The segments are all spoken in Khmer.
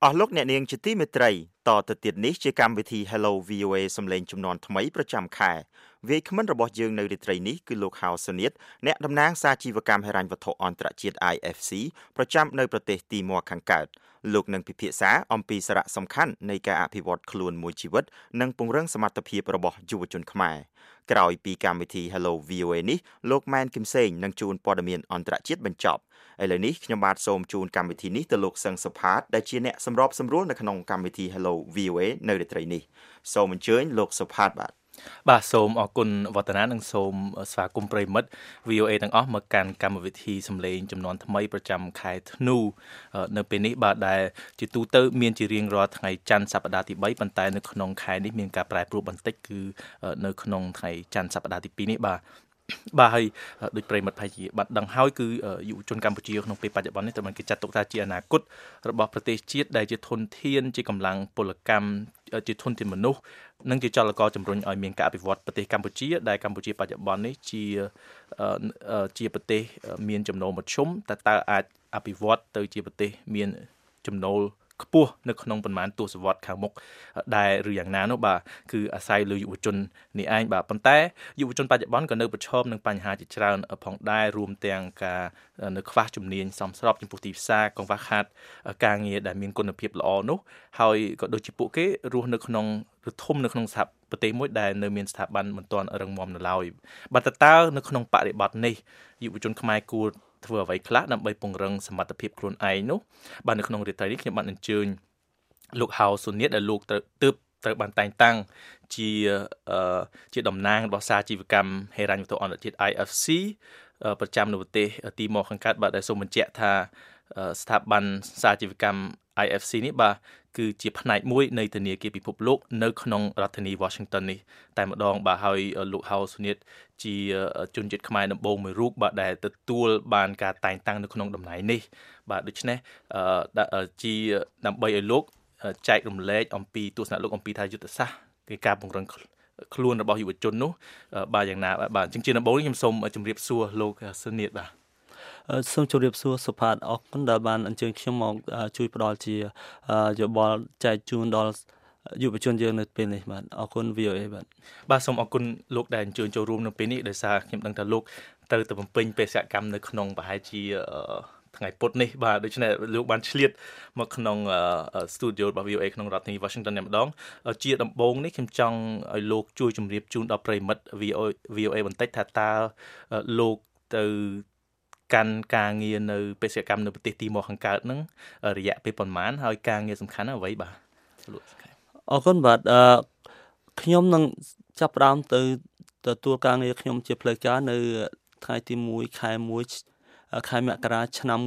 អស់លោកអ្នកនាងជាទីមេត្រីតទៅទៀតនេះជាកម្មវិធី Hello VOA សំឡេងជំនាន់ថ្មីប្រចាំខែវាគ្មិនរបស់យើងនៅរាត្រីនេះគឺលោកហៅសុនីតអ្នកតំណាងសាជីវកម្មហិរញ្ញវត្ថុអន្តរជាតិ IFC ប្រចាំនៅប្រទេសទីម៉័រខាងកើតលោកនឹងពិភាក្សាអំពីសារៈសំខាន់នៃការអភិវឌ្ឍខ្លួនមួយជីវិតនិងពង្រឹងសមត្ថភាពរបស់យុវជនខ្មែរក្រោយពីកម្មវិធី Hello VOA នេះលោកម៉ែនគឹមសេងនឹងជួនព័ត៌មានអន្តរជាតិបញ្ចប់ឥឡូវនេះខ្ញុំបាទសូមជូនកម្មវិធីនេះទៅលោកសឹងសុផាតដែលជាអ្នកសម្របសម្រួលនៅក្នុងកម្មវិធី Hello VOA នៅរាត្រីនេះសូមអញ្ជើញលោកសុផាតបាទសូមអរគុណវឌ្ឍនានិងសូមស្វាគមន៍ប្រិយមិត្ត VOA ទាំងអស់មកកាន់កម្មវិធីសំឡេងចំនួនថ្មីប្រចាំខែធ្នូនៅពេលនេះបាទដែលជាទូទៅមានជារៀងរាល់ថ្ងៃច័ន្ទសប្តាហ៍ទី3ប៉ុន្តែនៅក្នុងខែនេះមានការប្រែប្រួលបន្តិចគឺនៅក្នុងថ្ងៃច័ន្ទសប្តាហ៍ទី2នេះបាទហើយដូចប្រិមិត្តភ័យជាបាត់ដឹងហើយគឺយុវជនកម្ពុជាក្នុងពេលបច្ចុប្បន្ននេះត្រូវបានគេចាត់ទុកថាជាអនាគតរបស់ប្រទេសជាតិដែលជាធនធានជាកម្លាំងពលកម្មជាធនធានមនុស្សនិងជាចលករជំរុញឲ្យមានការអភិវឌ្ឍប្រទេសកម្ពុជាដែលកម្ពុជាបច្ចុប្បន្ននេះជាប្រទេសមានចំណូលមធ្យមតែតើអាចអភិវឌ្ឍទៅជាប្រទេសមានចំណូលខ្ពស់នៅក្នុងប្រមាណទសវត្សរ៍ខាងមុខដែលឬយ៉ាងណានោះបាទគឺអាស្រ័យលើយុវជននេះឯងបាទប៉ុន្តែយុវជនបច្ចុប្បន្នក៏នៅប្រឈមនឹងបញ្ហាជាច្រើនផងដែររួមទាំងការនៅខ្វះជំនាញសមស្របចំពោះទីផ្សារកង្វះខាតការងារដែលមានគុណភាពល្អនោះហើយក៏ដូចជាពួកគេរស់នៅក្នុងឬធំនៅក្នុងប្រទេសមួយដែលនៅមានស្ថាប័នមិនទាន់រឹងមាំនៅឡើយបាទតើនៅក្នុងបរិបទនេះយុវជនខ្មែរគួរធ្វើអ្វីខ្លះដើម្បីពង្រឹងសមត្ថភាពខ្លួនឯងនោះបាទនៅក្នុងរាត្រីនេះខ្ញុំបានអញ្ជើញលោកហៅសុនីតដែលលោកត្រូវបានតែងតាំងជាតំណាងរបស់សាជីវកម្មហិរញ្ញវត្ថុអន្តរជាតិ IFC ប្រចាំនៅប្រទេសទីម៉័រខាងកើតបាទដែលសូមបញ្ជាក់ថាស្ថាប័នសាជីវកម្ម IFC នេះបាទគឺជាផ្នែកមួយនៃធនាគារពិភពលោកនៅក្នុងរដ្ឋធានី Washington នេះតែម្ដងបាទហើយលោកហៅសុនីតជាជនជាតិខ្មែរដំបូងមួយរូបបាទដែលទទួលបានការតែងតាំងនៅក្នុងតំណែងនេះបាទដូច្នេះជាដើម្បីឲ្យលោកចែករំលែកអំពីទស្សនៈលោកអំពីថាយុទ្ធសាស្ត្រនៃការពង្រឹងខ្លួនរបស់យុវជននោះបាទយ៉ាងណាបាទជាដំបូងខ្ញុំសូមជម្រាបសួរលោកសុនីតបាទសូមជម្រាបសួរសុផាតអរគុណដែលបានអញ្ជើញខ្ញុំមកជួយផ្ដល់ជាយោបល់ចែកជូនដល់យុវជនយើងនៅពេលនេះបាទអរគុណ VOA បាទសូមអរគុណលោកដែលអញ្ជើញចូលរួមនៅពេលនេះដោយសារខ្ញុំដឹងថាលោកទៅបំពេញបេសកកម្មនៅក្នុងប្រហែលជាថ្ងៃពុធនេះបាទដូច្នេះលោកបានឆ្លៀតមកក្នុង studio របស់ VOA ក្នុងរដ្ឋធានី Washington តែម្ដងជាដំបូងនេះខ្ញុំចង់ឲ្យលោកជួយជម្រាបជូនដល់ប្រិយមិត្ត VOA បន្តិចថាតើលោកទៅកាន់ការងារនៅបេសកកម្មនៅប្រទេសទីម៉័រខាងកើតហ្នឹងរយៈពេលប៉ុន្មានហើយការងារសំខាន់អ្វីបាទអរគុណបាទខ្ញុំនឹងចាប់ផ្ដើមទៅទទួលការងារខ្ញុំជាផ្លូវការនៅថ្ងៃទី1ខែមករាឆ្នាំ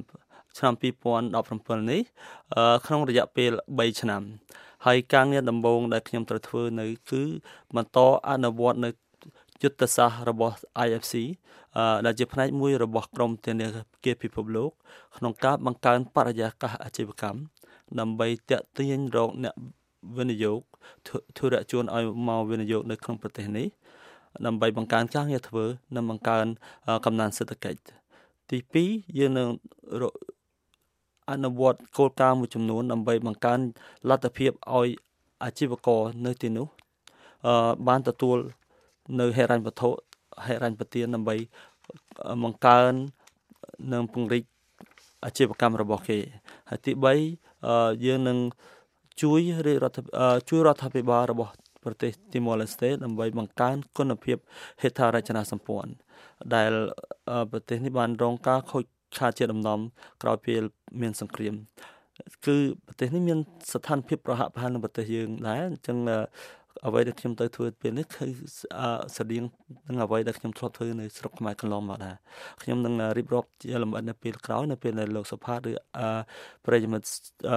2017នេះក្នុងរយៈពេល3ឆ្នាំហើយការងារដំបូងដែលខ្ញុំត្រូវធ្វើនៅគឺបន្តអនុវត្តនៅយុទ្ធសាស្ត្ររបស់ IFC ដែលជាផ្នែកមួយរបស់ក្រមធនាគារពិភពលោកក្នុងការបង្កើនបរិយាកាសអាជីវកម្មដើម្បីទាក់ទាញរកអ្នកវិនិយោគធុរជនឲ្យមកវិនិយោគនៅក្នុងប្រទេសនេះដើម្បីបង្កើនការងារធ្វើនិងបង្កើនកំណើនសេដ្ឋកិច្ចទី2យើងនឹងអនុវត្តគោលការណ៍មួយចំនួនដើម្បីបង្កើនលទ្ធភាពឲ្យអាជីវករនៅទីនោះបានទទួលនៅហិរញ្ញវត្ថុហិរញ្ញប្បទានដើម្បីបង្កើននិងពង្រីកអាជីវកម្មរបស់គេហើយទី3យើងនឹងជួយរដ្ឋាភិបាលរបស់ប្រទេសទីម៉័រឡេស្តេដើម្បីបង្កើនគុណភាពហេដ្ឋារចនាសម្ព័ន្ធដែលប្រទេសនេះបានរងការខូចខាតជាដំណំក្រោយពេលមានសង្គ្រាមគឺប្រទេសនេះមានស្ថានភាពប្រហាក់ប្រហែលនឹងប្រទេសយើងដែរអញ្ចឹងអ្វីដែលខ្ញុំទៅធ្វើពេលនេះគឺស្រដៀងនឹងអ្វីដែលខ្ញុំធ្លាប់ធ្វើនៅស្រុកខ្មែរកន្លងមកដែរខ្ញុំនឹងរៀបរាប់ជាលម្អិតនៅពេលក្រោយនៅពេលដែលលោកសុផាតឬប្រិយមិត្ត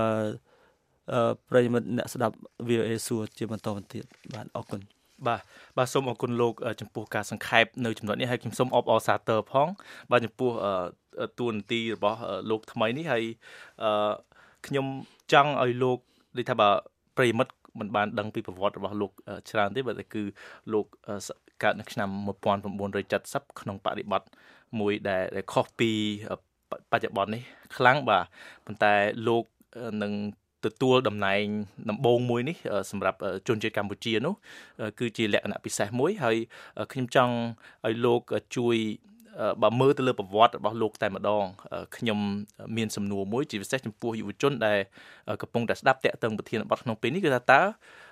អ្នកស្ដាប់ VOA សួរជាបន្តបន្ទាប់បាទអរគុណបាទសូមអរគុណលោកចំពោះការសង្ខេបនៅចំណុចនេះហើយខ្ញុំសូមអបអរសាទរផងបាទចំពោះតួនាទីរបស់លោកថ្មីនេះហើយខ្ញុំចង់ឲ្យលោកដូចថាបើប្រិយមិត្តមិនបានដឹងពីប្រវត្តិរបស់លោកច្រើនទេបើតែគឺលោកកើតនៅឆ្នាំ1970ក្នុងបរិបទមួយដែលខុសពីបច្ចុប្បន្ននេះខ្លាំងបាទប៉ុន្តែលោកនឹងទទួលតំណែងដំបូងមួយនេះសម្រាប់ជនជាតិកម្ពុជានោះគឺជាលក្ខណៈពិសេសមួយហើយខ្ញុំចង់ឲ្យលោកជួយបើមើលទៅលើប្រវត្តិរបស់លោកតែម្ដងខ្ញុំមានសំណួរមួយជាពិសេសចំពោះយុវជនដែលកំពុងតែស្ដាប់តាក់ទងប្រធានបទក្នុងពេលនេះគឺថាតើ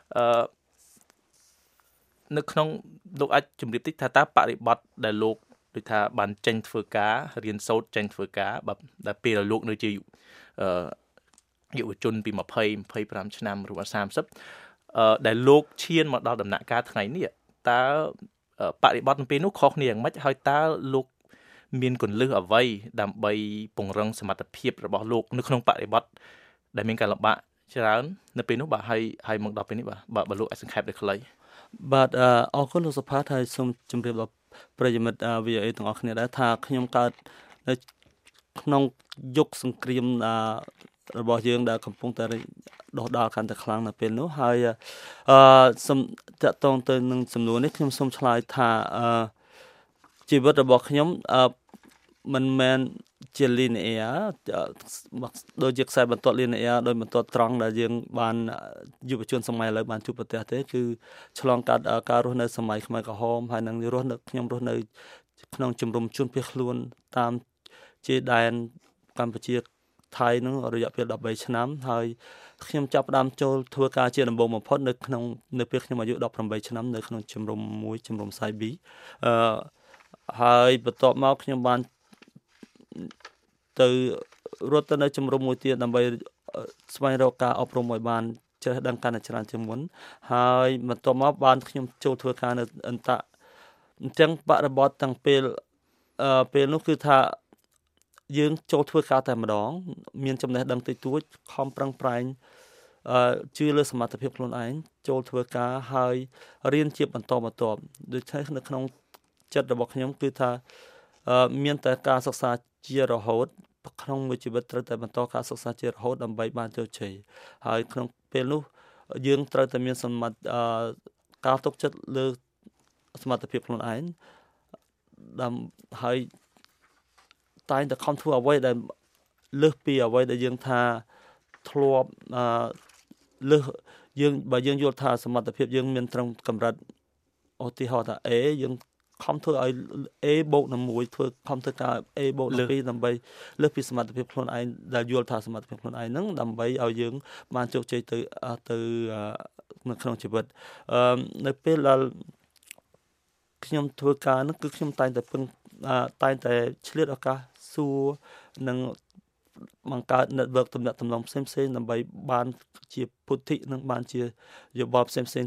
នៅក្នុងលោកអាចជម្រាបតិចថាតើបរិបត្តិដែលលោកដូចថាបានចេញធ្វើការរៀនសូត្រចេញធ្វើការដែលពេលលោកនៅជាយុវជនពី20 25ឆ្នាំឬ30ដែលលោកឈានមកដល់ដំណាក់កាលថ្ងៃនេះតើបរិបត្តិនៅពេលនោះខុសគ្នាយ៉ាងម៉េចហើយតើលោកមានគន្លឹះអ្វីដើម្បីពង្រឹងសមត្ថភាពរបស់លោកនៅក្នុងបរិបត្តិដែលមានការលំបាកច្រើននៅពេលនោះបាទហើយមកដល់ពេលនេះបាទលោកអាចសង្ខេបដោយខ្លីបាទអរគុណលោកសុផាតហើយសូមជម្រាបដល់ប្រិយមិត្ត VOA ទាំងអស់គ្នាដែរថាខ្ញុំកើតនៅក្នុងយុគសង្គ្រាមរបស់យើងដែលកំពុងតែដុះដាលកាន់តែខ្លាំងនៅពេលនោះហើយសូមតាក់ទងទៅនឹងសំណួរនេះខ្ញុំសូមឆ្លើយថាជីវិតរបស់ខ្ញុំមិនមែនជា linear ដូចជាខ្សែបន្ទាត់ linear ដោយបន្ទាត់ត្រង់ដែលយើងបានយុវជនសម័យឥឡូវបានជួបប្រទះទេគឺឆ្លងកាត់ការរស់នៅសម័យខ្មែរក្រហមហើយនឹងខ្ញុំរស់នៅក្នុងជំរំជនភៀសខ្លួនតាមជាដែនកម្ពុជាថៃនឹងរយៈពេល13ឆ្នាំហើយខ្ញុំចាប់ផ្ដើមចូលធ្វើការជាដំបូងបំផុតនៅពេលខ្ញុំអាយុ18ឆ្នាំនៅក្នុងជំរំមួយជំរំ Saibi ហើយបន្ទាប់មកខ្ញុំបានទៅរត់ទៅនៅជំរំមួយទៀតដើម្បីស្វែងរកការអប់រំឲ្យបានចេះដឹងកាន់តែច្រើនជាងមុនហើយបន្ទាប់មកបានខ្ញុំចូលធ្វើការនៅអន្តៈអញ្ចឹងបរិបត្តិទាំងពេលនោះគឺថាយើងចូលធ្វើការតែម្ដងមានចំណេះដឹងតិចតួចខំប្រឹងប្រែងជឿលើសមត្ថភាពខ្លួនឯងចូលធ្វើការហើយរៀនជាបន្តបន្ទាប់ដូច្នេះនៅក្នុងចិត្តរបស់ខ្ញុំគឺថាមានតែការសិក្សាជារហូតក្នុងមួយជីវិតត្រូវតែបន្តការសិក្សាជារហូតដើម្បីបានជោគជ័យហើយក្នុងពេលនោះយើងត្រូវតែមានសមត្ថការទុកចិត្តលើសមត្ថភាពខ្លួនឯងហើយតែងតែខំធ្វើអ្វីដែលលើសពីអ្វីដែលយើងថាធ្លាប់លើសបើយើងយល់ថាសមត្ថភាពយើងមានត្រឹមកម្រិតឧទាហរណ៍ថា A យើងខំធ្វើឲ្យ A បូកនឹង1ធ្វើខំធ្វើការ A បូកនឹង2ដើម្បីលើសពីសមត្ថភាពខ្លួនឯងដែលយល់ថាសមត្ថភាពខ្លួនឯងហ្នឹងដើម្បីឲ្យយើងបានជោគជ័យទៅនៅក្នុងជីវិតនៅពេលដែលខ្ញុំធ្វើការហ្នឹងគឺខ្ញុំតែងតែឆ្លៀតឱកាសសួរនិងបង្កើត network ទំនាក់ទំនងផ្សេងៗដើម្បីបានជាពុទ្ធិនិងបានជាយោបល់ផ្សេងៗ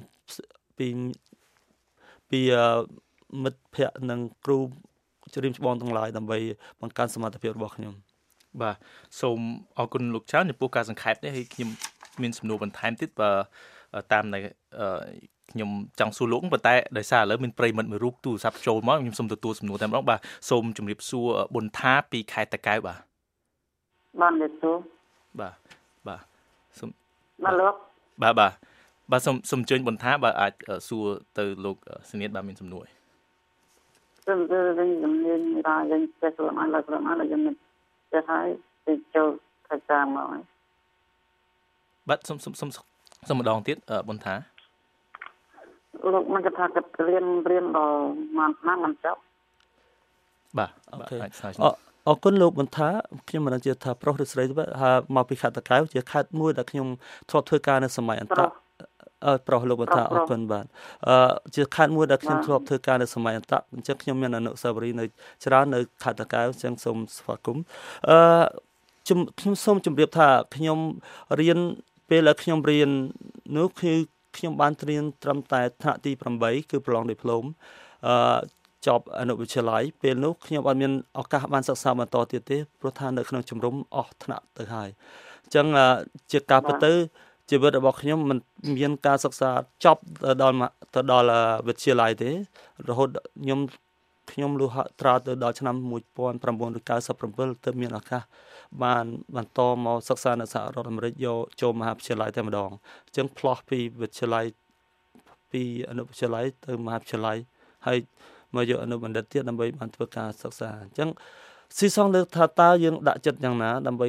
ពីមិត្តភ័ក្តិនិងគ្រូជ្រាបច្បងទាំងឡាយដើម្បីបង្កើនសមត្ថភាពរបស់ខ្ញុំបាទសូមអរគុណលោកច្រើនចំពោះការសង្ខេបនេះហើយខ្ញុំមានសំណួរបន្ថែមទៀតបើតាមនៅខ្ញុំចង់សួរលោកប៉ុន្តែដោយសារឥឡូវមានប្រិយមិត្តមួយរូបទូរស័ព្ទចូលមកខ្ញុំសូមទទួលសំណួរតែម្ដងបាទសូមជម្រាបសួរប៊ុនថាពីខេត្តតាកែវបាទបានទេទូបាទសូមបាទលោកបាទសូមអញ្ជើញប៊ុនថាបើអាចសួរទៅលោកសនិតបាទមានសំណួរសូមវិញជំនាញរាយើងចេះខ្លួនអត់ឡើយយើងចេះហើយទៅចូលធ្វើការមកហើយបាទសូមម្ដងទៀតប៊ុនថាលោកមិនគិតថាគិតរៀនដល់មួយឆ្នាំមិនចប់បាទអាចស្នើអរគុណលោកប៊ុនថាខ្ញុំមិនដឹងជាថាប្រុសឬស្រីទេមកពីខេត្តតាកែវជាខេត្តមួយដែលខ្ញុំធ្លាប់ធ្វើការនៅសម័យអន្តៈប្រុសលោកប៊ុនថាអរគុណបាទជាខេត្តមួយដែលខ្ញុំធ្លាប់ធ្វើការនៅសម័យអន្តៈអញ្ចឹងខ្ញុំមានអនុស្សាវរីយ៍នៅច្រើននៅខេត្តតាកែវអញ្ចឹងសូមស្វាគមន៍ខ្ញុំសូមជម្រាបថាខ្ញុំរៀនពេលដែលខ្ញុំរៀននោះគឺខ្ញុំបានរៀនត្រឹមតែថ្នាក់ទី8គឺប្រឡងឌីប្លូមចប់អនុវិទ្យាល័យពេលនោះខ្ញុំអត់មានឱកាសបានសិក្សាបន្តទៀតទេព្រោះថានៅក្នុងជំរំអស់ថ្នាក់ទៅហើយអញ្ចឹងជាការពិតទៅជីវិតរបស់ខ្ញុំមិនមានការសិក្សាចប់ទៅដល់វិទ្យាល័យទេរហូតខ្ញុំលុះត្រាទៅដល់ឆ្នាំ1997ទើបមានឱកាសបានបន្តមកសិក្សានៅសហរដ្ឋអាមេរិកយកចូលមហាវិទ្យាល័យតែម្ដងអញ្ចឹងផ្លោះពីវិទ្យាល័យពីអនុវិទ្យាល័យទៅមហាវិទ្យាល័យហើយមកយកអនុបណ្ឌិតទៀតដើម្បីបានធ្វើការសិក្សាអញ្ចឹងស៊ីសងលើថាតើយើងដាក់ចិត្តយ៉ាងណាដើម្បី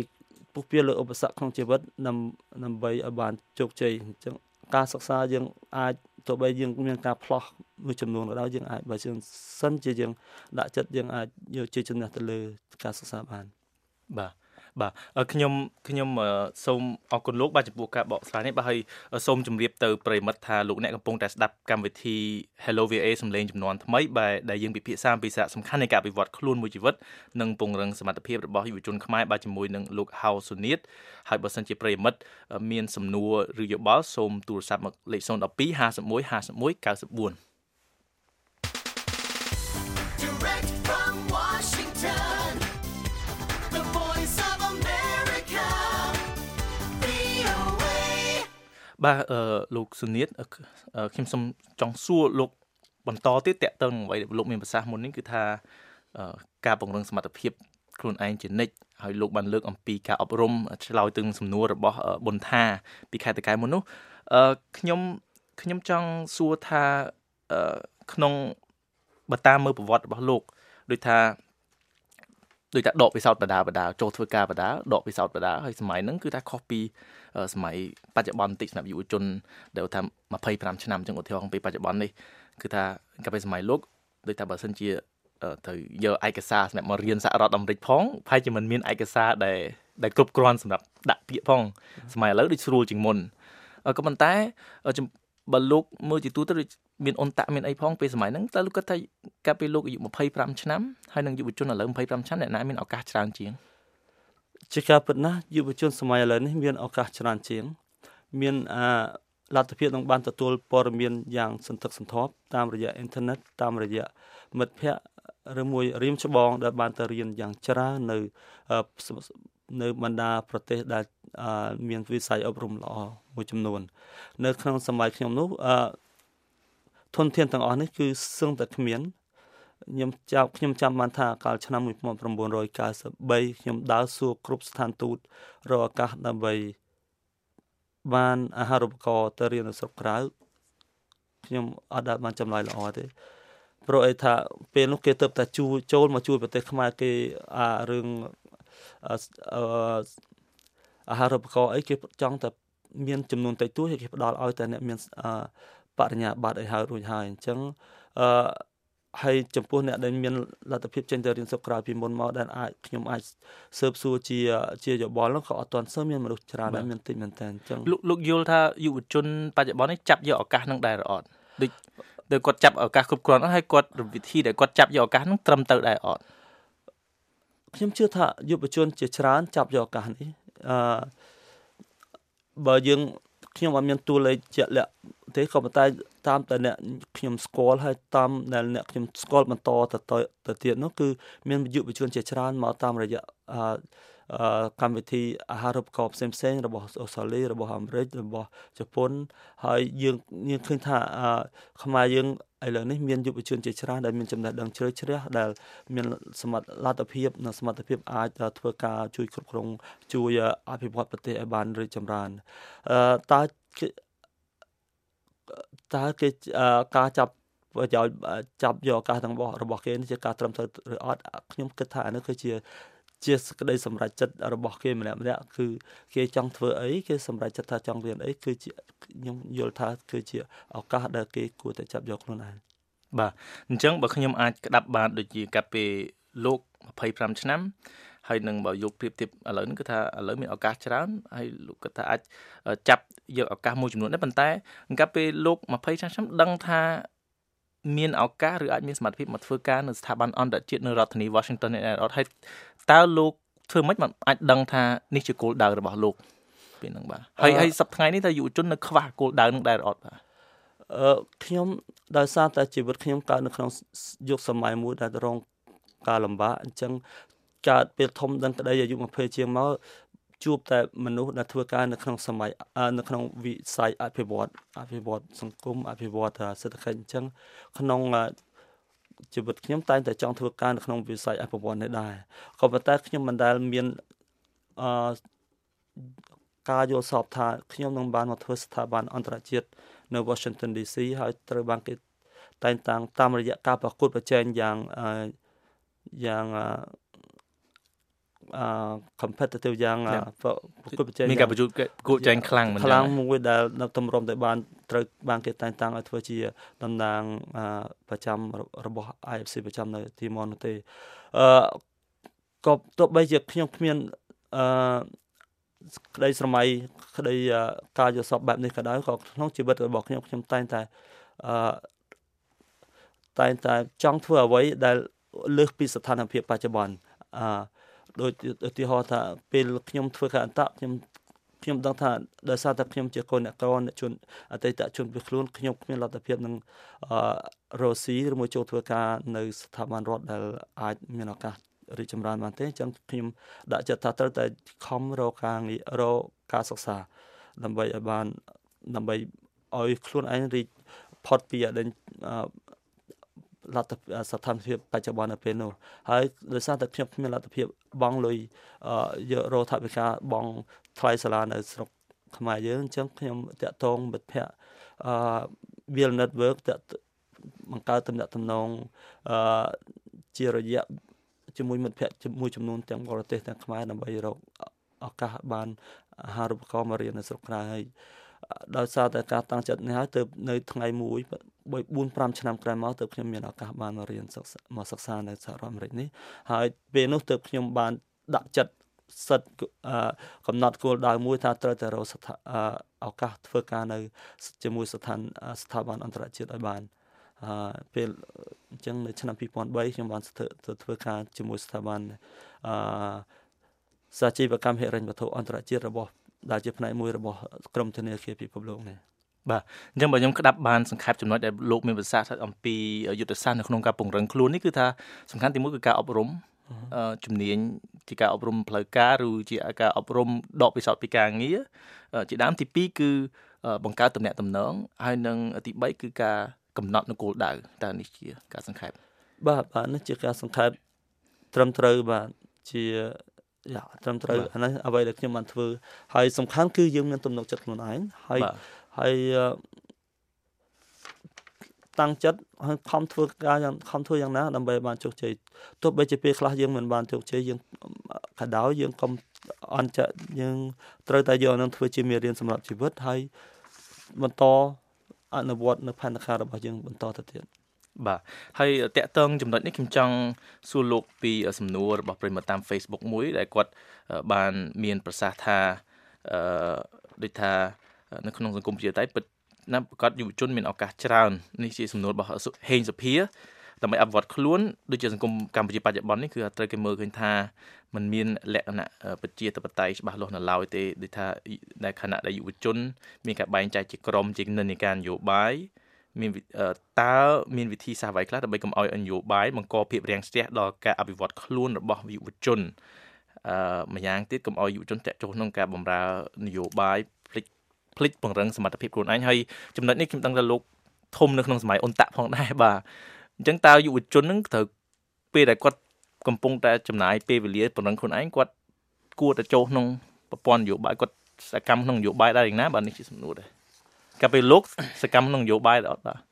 ពុះពៀលើឧបសគ្គក្នុងជីវិតដើម្បីឲ្យបានជោគជ័យអញ្ចឹងការសិក្សាយើងអាចទោះបីយើងមានការផ្លោះមួយចំនួនក៏ដោយយើងអាចបើសិនជាយើងដាក់ចិត្តយើងអាចយកជាជំនះទៅលើការសិក្សាបានបាទខ្ញុំសូមអរគុណលោកបាទចំពោះការបកស្រាយនេះបាទហើយសូមជម្រាបទៅប្រិយមិត្តថាលោកអ្នកកំពុងតែស្ដាប់កម្មវិធី Hello VA សំឡេងចំនួនថ្មីបាទដែលយើងពិភាក្សាពីសារៈសំខាន់នៃការអភិវឌ្ឍខ្លួនមួយជីវិតនិងពង្រឹងសមត្ថភាពរបស់យុវជនខ្មែរបាទជាមួយនឹងលោកហៅសុនីតហើយបើសិនជាប្រិយមិត្តមានសំណួរឬយោបល់សូមទូរស័ព្ទមកលេខ012 51 51 94បាទលោកសុនីតខ្ញុំសូមចង់សួរលោកបន្តទៀតតើតើអ្វីដែលលោកមានប្រសាសន៍មុននេះគឺថាការពង្រឹងសមត្ថភាពខ្លួនឯងជានិច្ចហើយលោកបានលើកអំពីការអប់រំឆ្លើយទៅនឹងសំណួររបស់ប៊ុនថាពីខេត្តតកែវមុននោះខ្ញុំចង់សួរថាក្នុងបើតាមមើលប្រវត្តិរបស់លោកដូចថាដកពិសោធន៍បដាចូលធ្វើការបដាដកពិសោធន៍បដាហើយសម័យហ្នឹងគឺថាខុសពីសម័យបច្ចុប្បន្នបន្តិចសម្រាប់យុវជនដែលថា25ឆ្នាំចឹងឧទាហរណ៍ពីបច្ចុប្បន្ននេះគឺថាកាលពីសម័យលោកដូចថាបើសិនជាទៅយកឯកសារសម្រាប់មករៀនសហរដ្ឋអាមេរិកផងប្រហែលជាមិនមានឯកសារដែលគ្រប់គ្រាន់សម្រាប់ដាក់ពាក្យផងសម័យឥឡូវដូចស្រួលជាងមុនក៏ប៉ុន្តែបើលោកមើលជាទូទៅមានអ៊ុនតាក់មានអីផងពេលសម័យហ្នឹងតើលោកគិតថាកាលពីលោកអាយុ25ឆ្នាំហើយនឹងយុវជនឥឡូវ25ឆ្នាំអ្នកណាមានឱកាសច្រើនជាងជាការពិតណាស់យុវជនសម័យឥឡូវនេះមានឱកាសច្រើនជាងមានលទ្ធភាពនឹងបានទទួលព័ត៌មានយ៉ាងសន្ធឹកសន្ធាប់តាមរយៈអ៊ីនធឺណិតតាមរយៈមិត្តភ័ក្តិឬមួយរៀមច្បងដែលបានទៅរៀនយ៉ាងច្រើននៅបណ្ដាប្រទេសដែលមានវិស័យអប់រំល្អមួយចំនួននៅក្នុងសម័យខ្ញុំនោះធនធានទាំងអស់នេះគឺសឹងតែគ្មានខ្ញុំចាំបានថាកាលឆ្នាំ1993ខ្ញុំដើរសួរគ្រប់ស្ថានទូតរកឱកាសដើម្បីបានអាហារូបករណ៍ទៅរៀននៅស្រុកក្រៅខ្ញុំអត់ដែលបានចម្លើយល្អទេព្រោះអីថាពេលនោះគេទៅតែចូលមកជួយប្រទេសខ្មែរគេរឿងអាហារូបករណ៍អីគេចង់តែមានចំនួនតិចតួចគេផ្ដល់ឲ្យតែអ្នកមានបរិញ្ញាបត្រឲ្យរួចហើយអញ្ចឹងហើយចំពោះអ្នកដែលមានលទ្ធភាពចេញទៅរៀនស្រុកក្រៅពីមុនមកដែលខ្ញុំអាចស៊ើបសួរជាយោបល់នោះក៏អត់ទាន់សូវមានមនុស្សច្រើនដែរមានតិចមែនតើអញ្ចឹងលោកយល់ថាយុវជនបច្ចុប្បន្ននេះចាប់យកឱកាសនឹងដែរអត់ដូចគាត់ចាប់ឱកាសគ្រប់គ្រាន់ហើយគាត់វិធីដែលគាត់ចាប់យកឱកាសនឹងត្រឹមត្រូវដែរអត់ខ្ញុំជឿថាយុវជនជាច្រើនចាប់យកឱកាសនេះបើខ្ញុំអត់មានតួលេខជាក់លាក់ទេក៏ប៉ុន្តែតាមតែអ្នកខ្ញុំស្គាល់ហើយតាមដែលអ្នកខ្ញុំស្គាល់បន្តទៅទៀតនោះគឺមានយុវជនជាច្រើនមកតាមរយៈកម្មវិធីអាហារូបករណ៍ផ្សេងៗរបស់អូស្ត្រាលីរបស់អាមេរិករបស់ជប៉ុនហើយយើងឃើញថាខ្មែរយើងឥឡូវនេះមានយុវជនជាច្រើនដែលមានចំណេះដឹងជ្រៅជ្រះដែលមានលទ្ធភាពនិងសមត្ថភាពអាចធ្វើការជួយគ្រប់គ្រងជួយអភិវឌ្ឍប្រទេសឲ្យបានរីកចម្រើនតើគេការចាប់យកឱកាសទាំងរបស់គេនេះជាការត្រឹមត្រូវឬអត់ខ្ញុំគិតថាអានេះគឺជាសេចក្តីសម្រេចចិត្តរបស់គេម្នាក់គឺគេចង់ធ្វើអីគេសម្រេចចិត្តថាចង់រៀនអីគឺជាខ្ញុំយល់ថាគឺជាឱកាសដែលគេគួរតែចាប់យកខ្លួនឯងបាទអញ្ចឹងបើខ្ញុំអាចក្តាប់បានដូចជាកាលពីលោក25ឆ្នាំហើយនឹងបើយកប្រៀបធៀបឥឡូវនេះគឺថាឥឡូវមានឱកាសច្រើនហើយលោកគាត់ថាអាចចាប់យកឱកាសមួយចំនួនដែរប៉ុន្តែកាលពីលោក20ឆ្នាំដឹងថាមានឱកាសឬអាចមានសមត្ថភាពមកធ្វើការនៅស្ថាប័នអន្តរជាតិនៅរដ្ឋធានី Washington នេះអត់ហើយតើលោកធ្វើម៉េចមិនអាចដឹងថានេះជាគោលដៅរបស់លោកពេលហ្នឹងបាទហើយសប្តាហ៍ថ្ងៃនេះតើយុវជននៅខ្វះគោលដៅនឹងដែរអត់បាទខ្ញុំដោយសារតែជីវិតខ្ញុំកើតនៅក្នុងយុគសម័យមួយដែលរងការលំបាកអញ្ចឹងកើតពេលធំដឹងក្តីអាយុ20ជាងមកជួបតែមនុស្សដែលធ្វើការនៅក្នុងសម័យនៅក្នុងវិស័យអភិវឌ្ឍសង្គមអភិវឌ្ឍសេដ្ឋកិច្ចអញ្ចឹងក្នុងជីវិតខ្ញុំតែងតែចង់ធ្វើការនៅក្នុងវិស័យអភិវឌ្ឍនេះដែរក៏ប៉ុន្តែខ្ញុំមិនដែលមានការយល់សប្តិថាខ្ញុំនឹងបានមកធ្វើស្ថាប័នអន្តរជាតិនៅ Washington DC ហើយត្រូវបានគេតែងតាំងតាមរយៈការប្រកួតប្រជែងយ៉ាង competitive យ៉ាងប្រកួតប្រជែងមានការប្រកួតចែងខ្លាំងមិនខ្លាំងមួយដែលនៅទម្រាំតែបានត្រូវបានគេតែងតាំងឲ្យធ្វើជាតំណាងប្រចាំរបស់ IFC ប្រចាំនៅទីម៉ុនទេក៏ទោះបីជាខ្ញុំគ្មានក្តីស្រមៃក្តីការយល់សប្តិបែបនេះក៏ដោយក៏ក្នុងជីវិតរបស់ខ្ញុំតែងតែចង់ធ្វើអ្វីដែលលើសពីស្ថានភាពបច្ចុប្បន្នដូចឧទាហរណ៍ថាពេលខ្ញុំធ្វើការអន្តៈខ្ញុំដឹងថាដោយសារតែខ្ញុំជាកូនអ្នកក្រអ្នកជនអតីតជនពីខ្លួនខ្ញុំគ្មានលទ្ធភាពនឹងរស់ស៊ីឬមួយចូលធ្វើការនៅស្ថាប័នរដ្ឋដែលអាចមានឱកាសរីកចម្រើនបានទេអញ្ចឹងខ្ញុំដាក់ចិត្តថាត្រូវតែខំរកការសិក្សាដើម្បីឲ្យខ្លួនឯងរីកផុតពីអតីតលទ្ធភាពស្ថានភាពបច្ចុប្បន្ននៅពេលនោះហើយដោយសារតែខ្ញុំគ្មានលទ្ធភាពបង់លុយយករកថវិកាបង់ថ្លៃសាលានៅស្រុកខ្មែរយើងអញ្ចឹងខ្ញុំតាក់ទងមិត្តភ័ក្តិWill Network បង្កើតទំនាក់ទំនងជារយៈជាមួយមិត្តភ័ក្តិមួយចំនួនទាំងបរទេសទាំងខ្មែរដើម្បីរកឱកាសបានអាហារូបករណ៍មករៀននៅស្រុកខ្មែរហើយដោយសារតែការតាំងចិត្តនេះហើយទើបនៅថ្ងៃមួយ 4-5 ឆ្នាំក្រោយមកទើបខ្ញុំមានឱកាសបានមករៀនមកសិក្សានៅសហរដ្ឋអាមេរិកនេះហើយពេលនោះទើបខ្ញុំបានដាក់ចិត្តសិតកំណត់គោលដៅមួយថាត្រូវតែរកឱកាសធ្វើការនៅជាមួយស្ថាប័នអន្តរជាតិឲ្យបានពេលអញ្ចឹងនៅឆ្នាំ 2003 ខ្ញុំបានទៅធ្វើការជាមួយស្ថាប័នសាជីវកម្មហិរញ្ញវត្ថុអន្តរជាតិរបស់ដែលជាផ្នែកមួយរបស់ក្រមធនាគារពិភពលោកនេះបាទអញ្ចឹងបើខ្ញុំក្តាប់បានសង្ខេបចំណុចដែលលោកមានប្រសាសន៍អំពីយុទ្ធសាស្ត្រនៅក្នុងការពង្រឹងខ្លួននេះគឺថាសំខាន់ទីមួយគឺការអប់រំជំនាញជាការអប់រំផ្លូវការឬជាការអប់រំដកពិសោធន៍ពីការងារជាដើមទី2គឺបង្កើតទំនាក់ទំនងហើយនិងទី3គឺការកំណត់នូវគោលដៅតើនេះជាការសង្ខេបបាទនេះជាការសង្ខេបត្រឹមត្រូវបាទជាត្រឹមត្រូវអានេះអ្វីដែលខ្ញុំបានធ្វើហើយសំខាន់គឺយើងមានទំនុកចិត្តខ្លួនឯងហើយតាំងចិត្តហើយខំធ្វើយ៉ាងណាដើម្បីបានជោគជ័យទោះបីជាពេលខ្លះយើងមិនបានជោគជ័យយើងក៏ដោយយើងកុំអន់ចិត្តយើងត្រូវតែយកនឹងធ្វើជាមេរៀនសម្រាប់ជីវិតហើយបន្តអនុវត្តនៅផែនការរបស់យើងបន្តទៅទៀតបាទហើយតាក់ទងចំណុចនេះខ្ញុំចង់សួរលោកពីសំណួររបស់ប្រិយមិត្តតាម Facebook មួយដែលគាត់បានមានប្រសាសន៍ថាដូចថានៅក្នុងសង្គមប្រជាធិបតេយ្យពិតណាស់ប្រកាសយុវជនមានឱកាសច្រើននេះជាសំណួររបស់ហេងសុភាដើម្បីអភិវឌ្ឍខ្លួនដូចជាសង្គមកម្ពុជាបច្ចុប្បន្ននេះគឺត្រូវគេមើលឃើញថាมันមានលក្ខណៈប្រជាធិបតេយ្យច្បាស់លាស់នៅឡើយទេដូចថាในខណៈដែលយុវជនមានការបែងចែកជាក្រុមជានិន្នាការនយោបាយមានតើមានវិធីសាស្ត្រអ្វីខ្លះដើម្បីកុំឲ្យនយោបាយបង្កភាពរាំងស្ទះដល់ការអភិវឌ្ឍខ្លួនរបស់យុវជនម្យ៉ាងទៀតកុំឲ្យយុវជនតាក់ទងក្នុងការបម្រើនយោបាយភ្លេចពង្រឹងសមត្ថភាពខ្លួនឯងហើយចំណុចនេះខ្ញុំដឹងថាលោកធំនៅក្នុងសម័យអ៊ុនតាក់ផងដែរបាទអញ្ចឹងតើយុវជននឹងត្រូវពេលដែលគាត់កំពុងតែចំណាយពេលវេលាពង្រឹងខ្លួនឯងគាត់គួរតែចូលក្នុងប្រព័ន្ធនយោបាយគាត់សកម្មក្នុងនយោបាយដែរយ៉ាងណាបាទនេះជាសំណួរដែរកាលពេលលោកសកម្មក្នុងនយោបាយដែរអត់បាទ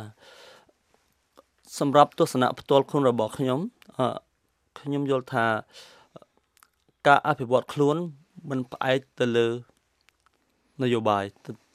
សម្រាប់ទស្សនៈផ្ទាល់ខ្លួនរបស់ខ្ញុំយល់ថាការអភិវឌ្ឍខ្លួនមិនផ្អែកទៅលើនយោបាយ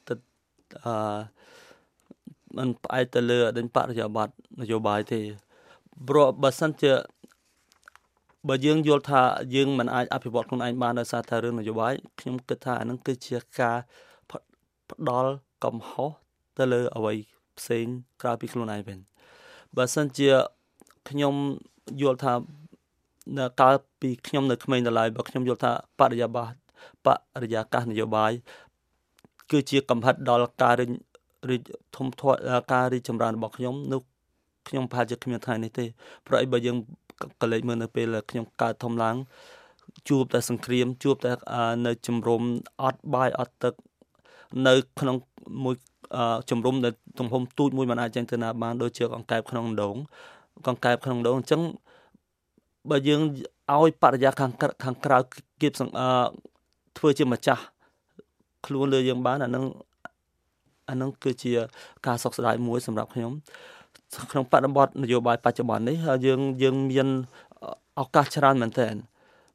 มันផ្អែកទៅលើបរិយាប័ត្រនយោបាយទេព្រោះបើសិនជាបើយើងយល់ថាយើងមិនអាចអភិវឌ្ឍខ្លួនឯងបានដោយសារតែរឿងនយោបាយខ្ញុំគិតថាអានឹងគឺជាការផ្ដល់កំហុសទៅលើអ្វីផ្សេងក្រៅពីខ្លួនឯងវិញបើសិនជាខ្ញុំយល់ថាកាលពីខ្ញុំនៅក្មេងដល់ហើយបើខ្ញុំយល់ថាបរិយាកាសនយោបាយគឺជាកំហិតដល់ការរីកធំធាត់ការរីកចម្រើនរបស់ខ្ញុំនោះខ្ញុំប្រហែលជាគ្មានថ្ងៃនេះទេព្រោះបើយើងកលេចមើលនៅពេលខ្ញុំកើតធំឡើងជួបតែសង្គ្រាមជួបតែនៅជំរំអត់បាយអត់ទឹកនៅក្នុងមួយជំរំដែលទំហំទូចមួយមិនអាចចេញទៅណាបានដូចជាកង្កែបក្នុងដងអញ្ចឹងបើយើងឲ្យបរិយាខាងក្រៅគៀបធ្វើជាម្ចាស់ខ្លួនលើយើងបានអានឹងគឺជាការសោកស្ដាយមួយសម្រាប់ខ្ញុំក្នុងបរិបទនយោបាយបច្ចុប្បន្ននេះយើងមានឱកាសច្រើនមែនទែន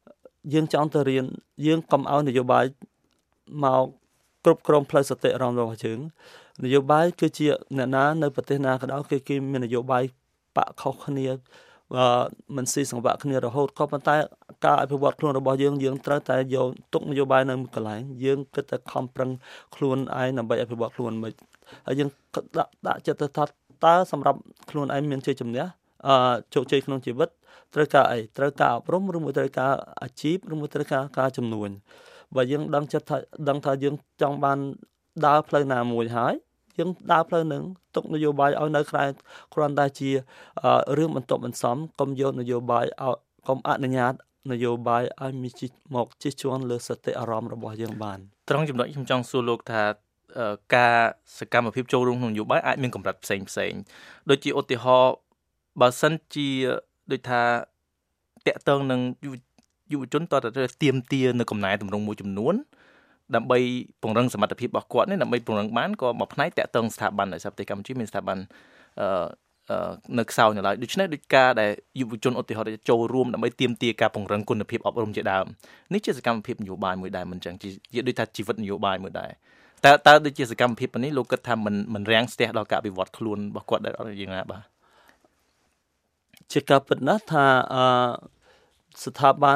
យើងចង់ទៅរៀនយើងកុំឲ្យនយោបាយមកគ្រប់គ្រងផ្លូវសតិអារម្មណ៍របស់យើងនយោបាយគឺជាអ្នកណានៅប្រទេសណាក៏ដោយគេមាននយោបាយបាក់ខុសគ្នាមិនស៊ីសង្វាក់គ្នារហូតក៏ប៉ុន្តែការអភិវឌ្ឍខ្លួនរបស់យើងត្រូវតែយកទុកនយោបាយនៅមួយកន្លែងយើងគិតតែខំប្រឹងខ្លួនឯងដើម្បីអភិវឌ្ឍខ្លួនមិនហើយយើងដាក់ចិត្តទៅថាតើសម្រាប់ខ្លួនឯងមានជ័យជំនះជោគជ័យក្នុងជីវិតត្រូវការអីត្រូវការអប់រំឬមួយត្រូវការអាជីពឬមួយត្រូវការជំនួញបើយើងដឹងថាយើងចង់បានដើរផ្លូវណាមួយហើយយើងដើរផ្លូវនឹងទុកនយោបាយឲ្យនៅក្រៅគ្រាន់តែជារឿងបន្ទាប់បន្សំកុំយកនយោបាយឲ្យកុំអនុញ្ញាតនយោបាយឲ្យមានមកជិះជាន់លើសតិអារម្មណ៍របស់យើងបានត្រង់ចំណុចខ្ញុំចង់សួរលោកថាការសកម្មភាពចូលរួមក្នុងនយោបាយអាចមានកម្រិតផ្សេងដូចជាឧទាហរណ៍បើសិនជាដូចថាតកតងនឹងយុវជនតើទាមទារនៅកំណែតម្រង់មួយចំនួនដើម្បីពង្រឹងសមត្ថភាពរបស់គាត់នេះដើម្បីពង្រឹងបានក៏មួយផ្នែកតាក់ទងស្ថាប័នដោយសារប្រទេសកម្ពុជាមានស្ថាប័ននៅខ្សោយនៅឡើយដូច្នេះដូចការដែលយុវជនឧទាហរណ៍ចូលរួមដើម្បីទាមទារការពង្រឹងគុណភាពអប់រំជាដើមនេះជាសកម្មភាពនយោបាយមួយដែរមិនចឹងជាដូចថាជីវិតនយោបាយមួយដែរតើដូចជាសកម្មភាពនេះលោកគិតថាមិនរាំងស្ទះដល់ការអភិវឌ្ឍខ្លួនរបស់គាត់ដែរអត់យ៉ាងណាបាទជាការពិតណាស់ថាស្ថាប័ន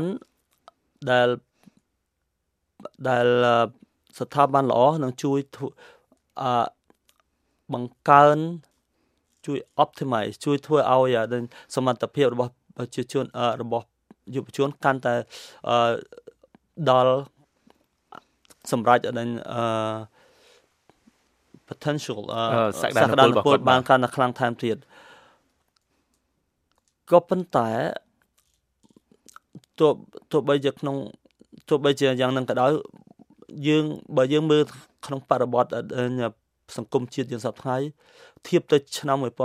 ដែលស្ថាប័នល្អនឹងជួយបង្កើនជួយ optimize ជួយធ្វើឲ្យសមត្ថភាពរបស់ប្រជាជនរបស់យុវជនកាន់តែដល់សម្រាប់potential សក្តានុពលបានកាន់តែខ្លាំងថែមទៀតក៏ប៉ុន្តែទោះបីជាយ៉ាងនឹងក៏ដោយបើយើងមើលក្នុងបរិបទសង្គមជាតិយើងសពថ្ងៃធៀបទៅឆ្នាំ1980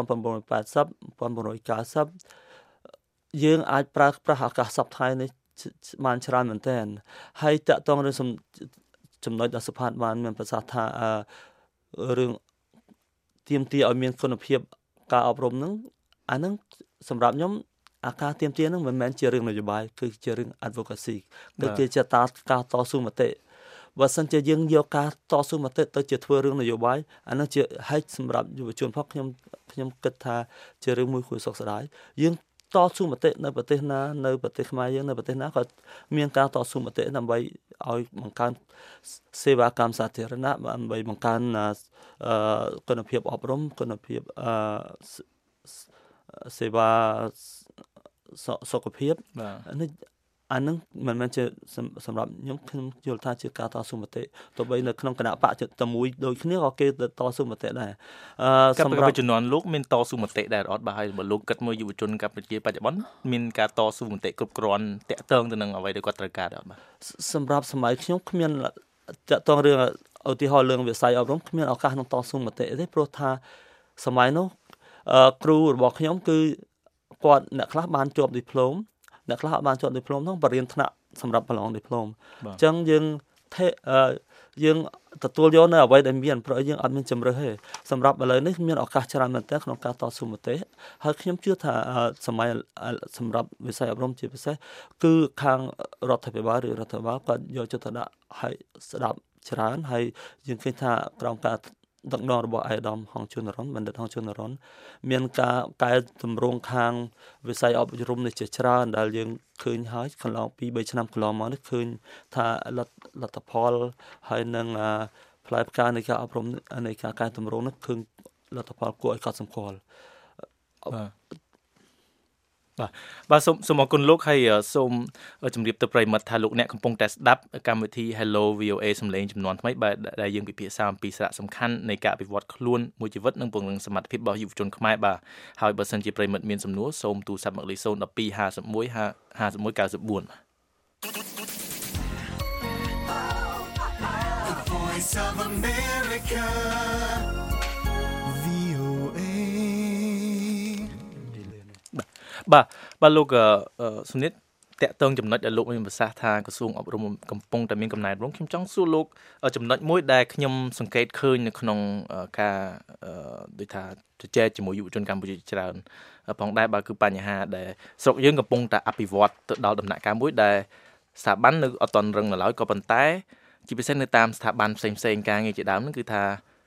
1990យើងអាចប្រើប្រាស់ឱកាសសពថ្ងៃនេះបានច្រើនមែនទែនហើយតកតងរឿងចំណុចដែលសុផាតបានមានប្រសាសន៍ថារឿងទាមទារឲ្យមានគុណភាពការអប់រំហ្នឹងអាហ្នឹងសម្រាប់ខ្ញុំអាការទាមទារហ្នឹងមិនមែនជារឿងនយោបាយគឺជារឿង advocacy គឺជាការតស៊ូមតិបើសិនជាយើងយកការតស៊ូមតិទៅជាធ្វើរឿងនយោបាយអានោះជាហេតុសម្រាប់យុវជនផងខ្ញុំគិតថាជារឿងមួយគួរសោកស្ដាយយើងតស៊ូមតិនៅប្រទេសណានៅប្រទេសខ្មែរយើងនៅប្រទេសណាក៏មានការតស៊ូមតិដើម្បីឲ្យបង្កើនសេវាកម្មសាធារណៈដើម្បីបង្កើនគុណភាពអប់រំគុណភាពសេវាសុខភាពអានឹងមិនមែនជាសម្រាប់ខ្ញុំយល់ថាជាការតស៊ូមតិទោះបីនៅក្នុងគណៈបកតែមួយដូចគ្នាក៏គេតស៊ូមតិដែរសម្រាប់ជំនាន់លោកមានតស៊ូមតិដែរអត់បើហើយបើលោកគិតមើលយុវជនកម្ពុជាបច្ចុប្បន្នមានការតស៊ូមតិគ្រប់គ្រាន់តាក់ទងទៅនឹងអ្វីដែលគាត់ត្រូវការដែរអត់បាទសម្រាប់សម័យខ្ញុំគ្មានតាក់ទងរឿងឧទាហរណ៍រឿងវិស័យអប់រំគ្មានឱកាសក្នុងតស៊ូមតិទេព្រោះថាសម័យនោះគ្រូរបស់ខ្ញុំគឺគាត់អ្នកខ្លះបានជាប់ឌីប្លូមអ្នកខ្លះអត់បានជាប់ឌីប្លូមហ្នឹងបរិញ្ញាបត្រថ្នាក់សម្រាប់ប្រឡងឌីប្លូមអញ្ចឹងយើងទទួលយកនៅអ្វីដែលមានព្រោះយើងអត់មានជំរឿសទេសម្រាប់ឥឡូវនេះមានឱកាសច្រើនមែនទែនក្នុងការតស៊ូមតិហើយខ្ញុំជឿថាសម្រាប់វិស័យអប់រំជាពិសេសគឺខាងរដ្ឋាភិបាលគាត់យកចិត្តទុកដាក់ឲ្យស្ដាប់ច្រើនហើយយើងឃើញថាក្រោមការដឹកនាំរបស់អាយដាមហងជួនរ៉ុនបណ្ឌិតហងជួនរ៉ុនមានការកែតម្រង់ខាងវិស័យអប់រំនេះជាច្រើនដែលយើងឃើញហើយកន្លង 2-3 ឆ្នាំកន្លងមកនេះឃើញថាលទ្ធផលហើយនឹងផ្លែផ្កានៃការអប់រំនៃការកែតម្រង់នេះឃើញលទ្ធផលគួរឲ្យកត់សម្គាល់បាទសូមអរគុណលោកហើយសូមជម្រាបទៅប្រិយមិត្តថាលោកអ្នកកំពុងតែស្ដាប់កម្មវិធី Hello VOA សំឡេងចំនួនថ្មីបាទដែលយើងពិភាក្សាអំពីសារៈសំខាន់នៃការអភិវឌ្ឍខ្លួនមួយជីវិតនិងពង្រឹងសមត្ថភាពរបស់យុវជនខ្មែរបាទហើយបើសិនជាប្រិយមិត្តមានសំណួរសូមទូរស័ព្ទមកលេខ012 បាទលោកសុនិតតាក់ទងចំណុចដែលលោកមានប្រសាសន៍ថាក្រសួងអប់រំកំពុងតែមានកំណែតម្រង់ខ្ញុំចង់សួរលោកចំណុចមួយដែលខ្ញុំសង្កេតឃើញនៅក្នុងការដូចថាជជែកជាមួយយុវជនកម្ពុជាច្រើនផងដែរបើគឺបញ្ហាដែលស្រុកយើងកំពុងតែអភិវឌ្ឍទៅដល់ដំណាក់កាលមួយដែលស្ថាប័ននៅអត់ទាន់រឹងនៅឡើយក៏ប៉ុន្តែជាពិសេសនៅតាមស្ថាប័នផ្សេងៗការងារជាដើមហ្នឹងគឺថា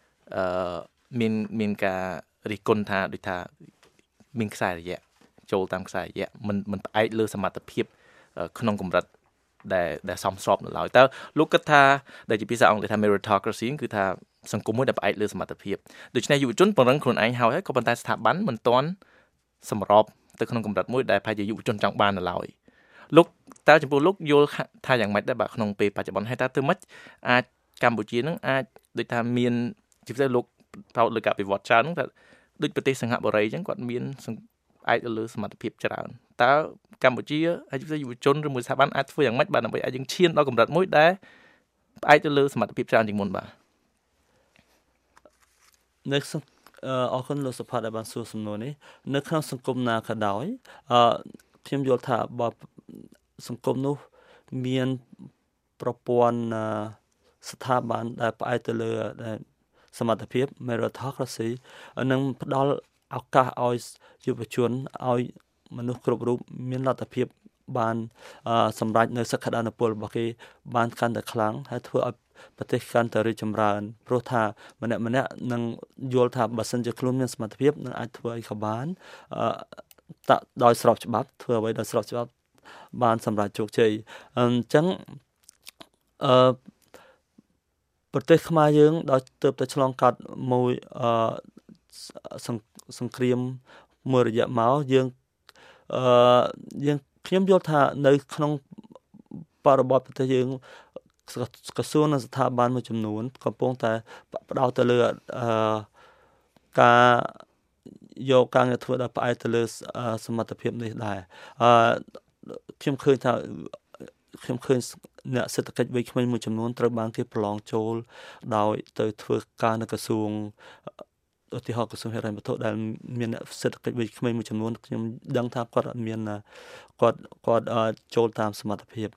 មានការរិះគន់ថាដូចថាមានខ្សែរយៈចូលតាមខ្សែរយៈមិនផ្អែកលើសមត្ថភាពក្នុងកម្រិតដែលសមស្របនៅឡើយតើលោកគិតថាដែលជាភាសាអង់គ្លេសថា meritocracy គឺថាសង្គមមួយដែលផ្អែកលើសមត្ថភាពដូច្នេះយុវជនពង្រឹងខ្លួនឯងហើយក៏ប៉ុន្តែស្ថាប័នមិនទាន់សម្របទៅក្នុងកម្រិតមួយដែលប្រហែលជាយុវជនចង់បាននៅឡើយលោកតើចំពោះលោកយល់ថាយ៉ាងម៉េចដែរបាទក្នុងពេលបច្ចុប្បន្នហើយតើធ្វើម៉េចអាចកម្ពុជានឹងអាចដូចថាមានជាពិសេសលោកផ្ដោតលើការវិវត្តច្រើនហ្នឹងថាដូចប្រទេសសិង្ហបុរីអញ្ចឹងគាត់មានផ្អែកលើសមត្ថភាពច្រើនតើកម្ពុជាហើយជាពិសេសយុវជនឬមួយស្ថាប័នអាចធ្វើយ៉ាងម៉េចបាទដើម្បីឲ្យយើងឈានដល់កម្រិតមួយដែលផ្អែកទៅលើសមត្ថភាពច្រើនជាងមុនបាទនៅអរគុណលោកសុផាតដែលបានសួរសំណួរនេះនៅក្នុងសង្គមណាក៏ដោយខ្ញុំយល់ថាបើសង្គមនោះមានប្រព័ន្ធស្ថាប័នដែលផ្អែកទៅលើសមត្ថភាព meritocracy នឹងផ្ដល់ឱកាសឲ្យយុវជនឲ្យមនុស្សគ្រប់រូបមានលទ្ធភាពបានសម្រេចនៅសក្តានុពលរបស់គេបានកាន់តែខ្លាំងហើយធ្វើឲ្យប្រទេសកាន់តែរីកចម្រើនព្រោះថាម្នាក់នឹងយល់ថាបើសិនជាខ្លួនមានសមត្ថភាពនឹងអាចធ្វើអីក៏បានដោយស្របច្បាប់ធ្វើអ្វីដោយស្របច្បាប់បានសម្រេចជោគជ័យអញ្ចឹងប្រទេសខ្មែរយើងដោយទើបតែឆ្លងកាត់មួយសង្គ្រាមមួយរយៈមកយើងខ្ញុំយល់ថានៅក្នុងបរិបទប្រទេសយើងក្រសួងនិងស្ថាប័នមួយចំនួនកំពុងតែផ្ដោតទៅលើការយកការងារធ្វើដោយផ្អែកទៅលើសមត្ថភាពនេះដែរខ្ញុំឃើញអ្នកសេដ្ឋកិច្ចវ័យក្មេងមួយចំនួនត្រូវបានគេប្រឡងចូលដោយទៅធ្វើការនៅក្រសួងឧទាហរណ៍ក្រសួងហិរញ្ញវត្ថុដែលមានអ្នកសេដ្ឋកិច្ចវ័យក្មេងមួយចំនួនខ្ញុំដឹងថាគាត់អត់មានគាត់ចូលតាមសមត្ថភាព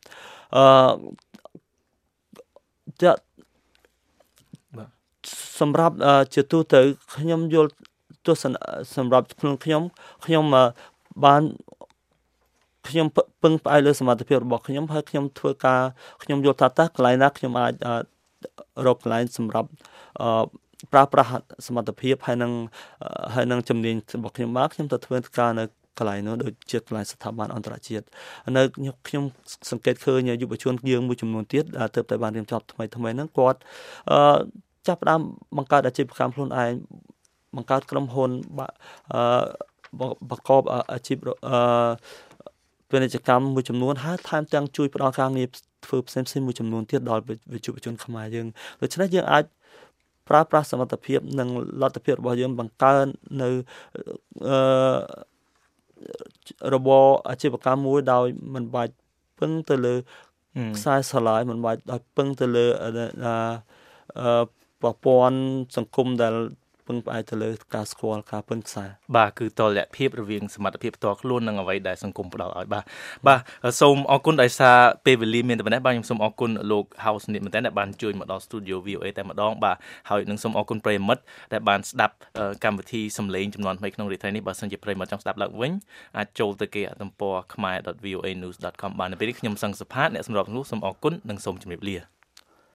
សម្រាប់ជាទូទៅខ្ញុំយល់ទស្សនៈសម្រាប់ខ្លួនខ្ញុំបានខ្ញុំពឹងផ្អែកលើសមត្ថភាពរបស់ខ្ញុំហើយខ្ញុំយល់ថាតើកន្លែងណាខ្ញុំអាចរកកន្លែងសម្រាប់ប្រើប្រាស់សមត្ថភាពហើយនឹងជំនាញរបស់ខ្ញុំមកខ្ញុំទៅធ្វើការនៅកន្លែងនោះដូចជាកន្លែងស្ថាប័នអន្តរជាតិនៅខ្ញុំសង្កេតឃើញយុវជនយើងមួយចំនួនទៀតដែលទើបតែបានរៀនចប់ថ្មីហ្នឹងគាត់ចាប់ផ្ដើមបង្កើតអាជីវកម្មខ្លួនឯងបង្កើតក្រុមហ៊ុនបង្កប់អាជីពពាណិជ្ជកម្មមួយចំនួនហើយថែមទាំងជួយផ្ដល់ការងារធ្វើផ្សេងមួយចំនួនទៀតដល់យុវជនខ្មែរយើងដូច្នេះយើងអាចប្រើប្រាស់សមត្ថភាពនិងលទ្ធភាពរបស់យើងបង្កើននៅរបបអាជីវកម្មមួយដោយមិនបាច់ពឹងទៅលើខ្សែស្រឡាយមិនបាច់ដោយពឹងទៅលើប្រព័ន្ធសង្គមដែលពឹងផ្អែកទៅលើការស្គាល់ការពឹងខ្សែបាទគឺតុល្យភាពរវាងសមត្ថភាពផ្ទាល់ខ្លួននិងអ្វីដែលសង្គមផ្ដល់ឲ្យបាទសូមអរគុណដោយសារពេលវេលាមានតែប៉ុណ្ណេះបាទខ្ញុំសូមអរគុណលោក House នេះមែនតើដែលបានជួយមកដល់ Studio VOA តែម្ដងបាទហើយនឹងសូមអរគុណប្រិយមិត្តដែលបានស្ដាប់កម្មវិធីសំឡេងចំនួនថ្មីក្នុងរាត្រីនេះបើសិនជាប្រិយមិត្តចង់ស្ដាប់ឡើងវិញអាចចូលទៅគេហទំព័រ khmae.voanews.com បាននៅពេលនេះខ្ញុំសង្ឃសុផាតអ្នកសម្របសម្រួលសូមអរគុណនិងសូមជម្រាបលា